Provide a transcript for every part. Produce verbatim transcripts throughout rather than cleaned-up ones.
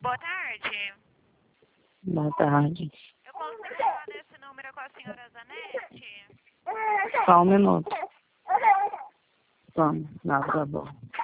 boa tarde. Boa tarde. Eu consigo falar desse número com a senhora Zanetti? Só um minuto. Toma, dá pra bom.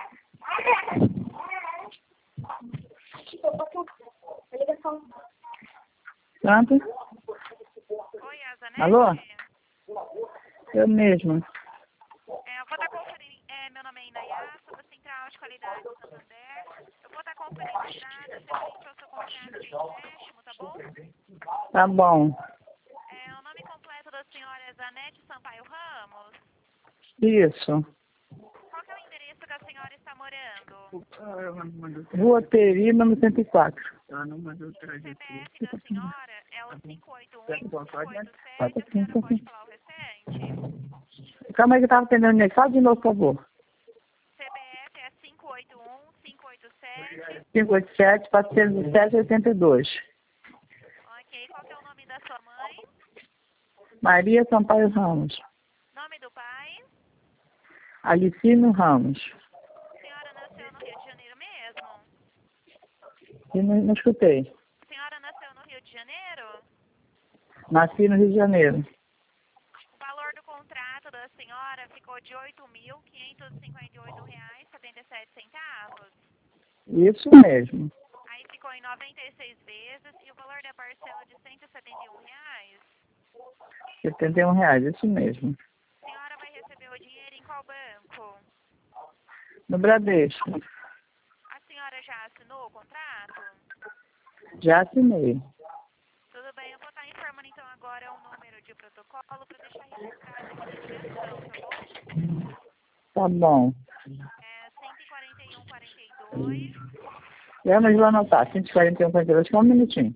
Pronto? Oi, a Zanetti? Alô? Eu mesmo. É, eu vou estar conferindo. É, meu nome é Inayá, sou da Central de Qualidade de Santander. Eu vou estar conferindo os dados referente ao seu contrato de empréstimo, tá bom? Tá bom. É, o nome completo da senhora é Zanetti Sampaio Ramos. Isso. Qual que é o endereço que a senhora está morando? Rua Peri, número cento e quatro. O C P F da senhora é o cinco oito um, cinco oito sete. A senhora pode falar o restante? Calma aí que eu tava entendendo ele. Fala de novo, por favor. C P F é cinco oito um, cinco oito sete. cinco oito sete, quatrocentos e sete, oitenta e dois. Ok, qual que é o nome da sua mãe? Maria Sampaio Ramos. Nome do pai? Alicino Ramos. A senhora nasceu no Rio de Janeiro mesmo? E não, não escutei. A senhora nasceu no Rio de Janeiro? Nasci no Rio de Janeiro. O valor do contrato da senhora ficou de oito mil quinhentos e cinquenta e oito reais e setenta e sete centavos. Isso mesmo. Aí ficou em noventa e seis vezes e o valor da parcela de cento e setenta e um reais. setenta e um reais, isso mesmo. A senhora vai receber o dinheiro em qual banco? No Bradesco. A senhora já assinou o contrato? Já assinei. Tudo bem, eu vou estar informando então agora um número de protocolo para deixar registrado aqui na ligação, tá bom? Tá bom. É cento e quarenta e um, quarenta e dois. É, mas vou anotar. cento e quarenta e um, quarenta e dois. Só um minutinho.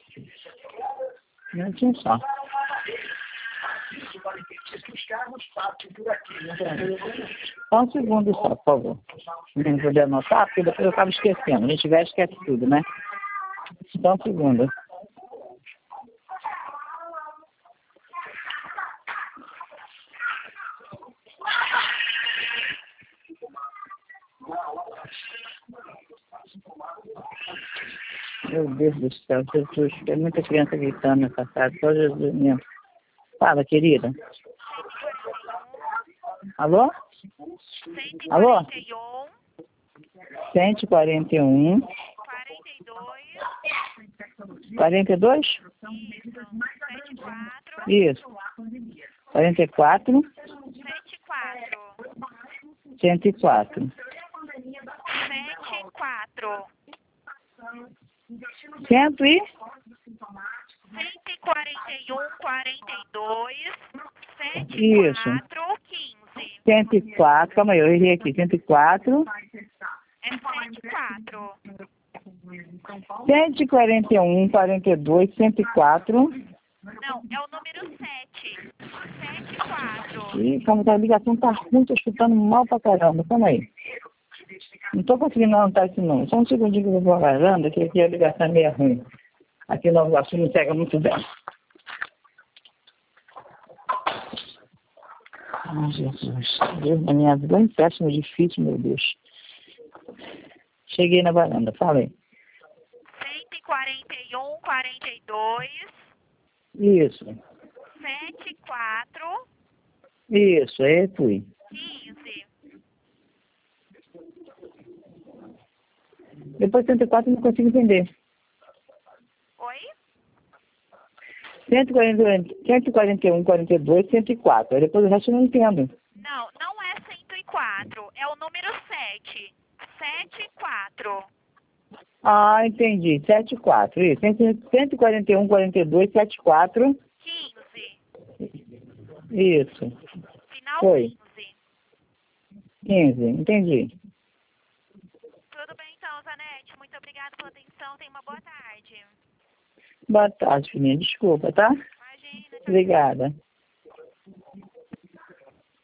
Um minutinho só. Só um segundo só, por favor. Não poder anotar, porque depois eu acabo esquecendo. A gente vai esquece tudo, né? Só um segundo. Meu Deus do céu, Jesus, tem muita criança gritando nessa casa, só Jesus mesmo. Fala, querida. Alô? Alô? cento e quarenta e um. quarenta e dois. quarenta e dois? Isso. Setenta e quatro. Isso. Cento e quatro. Sete e quatro. Cento e? Cento e quarenta e um, quarenta e dois, sete e quatro, quinze. Cento e quatro, calma aí, eu errei aqui. Cento e quatro. É sete e quatro. Cento e quarenta e um, quarenta e dois, cento e quatro. Não, é o número sete. Sete e quatro. Ih, como a ligação tá ruim, tô escutando mal pra caramba. Calma aí. Não tô conseguindo anotar isso não. Só um segundinho que eu vou pra varanda, que aqui a ligação é meio ruim. Aqui no Nova Iguaçu não pega muito bem. Ai, Jesus. Deus da minha vida é um péssimo, difícil, meu Deus. Cheguei na varanda, falei. Cento e quarenta e um, quarenta e dois. Isso. Sete e quatro. Isso, aí fui. Quinze. Depois cento e quatro eu não consigo entender. Oi? cento e quarenta e um, quarenta e dois, cento e quatro. Aí depois o resto eu não entendo. Não, não é cento e quatro. É o número sete. Sete e quatro. Ah, entendi. Sete e quatro. Isso. cento e quarenta e um, quarenta e dois, setenta e quatro. quinze. Isso. Final Foi. quinze. quinze. Entendi. Tudo bem então, Zanetti. Muito obrigada pela atenção. Tenha uma boa tarde. Boa tarde, filhinha. Desculpa, tá? Imagina. Tchau, tchau. Obrigada.